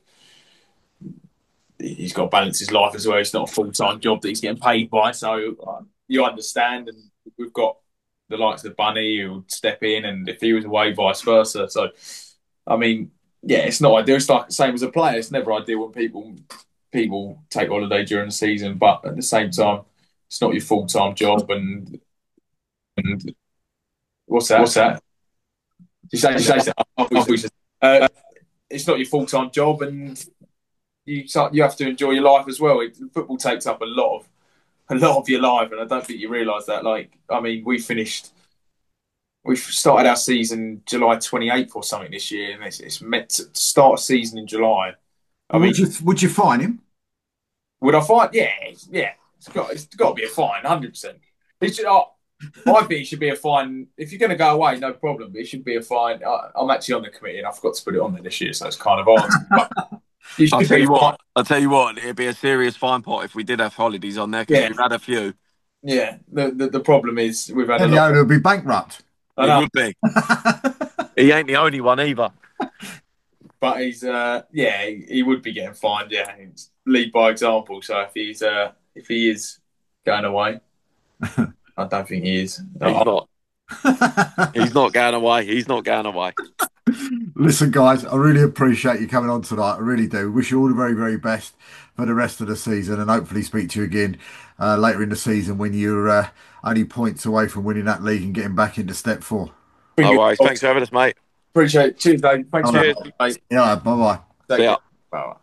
he's got to balance his life as well. It's not a full time job that he's getting paid by, so uh, you understand. And we've got the likes of Bunny who would step in, and if he was away, vice versa. So, I mean, yeah, it's not ideal. It's like the same as a player. It's never ideal when people people take holiday during the season, but at the same time, it's not your full time job. And and what's that? What's that? You say, you say, that? Uh, it's not your full time job, and you you have to enjoy your life as well. It, football takes up a lot of a lot of your life, and I don't think you realise that. Like, I mean, we finished, we started our season July twenty eighth or something this year, and it's, it's meant to start a season in July. I Would mean, you would you fine him? would I find? Yeah, yeah, it's got it's got to be a fine, hundred percent. It should. I, I think it should be a fine. If you're going to go away, no problem. But it should be a fine. I, I'm actually on the committee, and I forgot to put it on there this year, so it's kind of hard. But you I'll should tell be you a fine. what. I'll tell you what. It'd be a serious fine pot if we did have holidays on there because Yeah, we've had a few. yeah. The, the the problem is we've had a Then the lot. owner would be bankrupt. I It know, would be. He ain't the only one either. but he's uh yeah he, he would be getting fined. Yeah, it's lead by example. So if he's uh if he is going away, I don't think he is. He's I, not. He's not going away. He's not going away. Listen, guys, I really appreciate you coming on tonight. I really do. Wish you all the very, very best for the rest of the season and hopefully speak to you again uh, later in the season when you're uh, only points away from winning that league and getting back into step four. No worries. Thanks for having us, mate. appreciate it. Cheers, Dave. Thanks All very right. much, mate. Yeah, bye bye. Take See ya. care. Bye.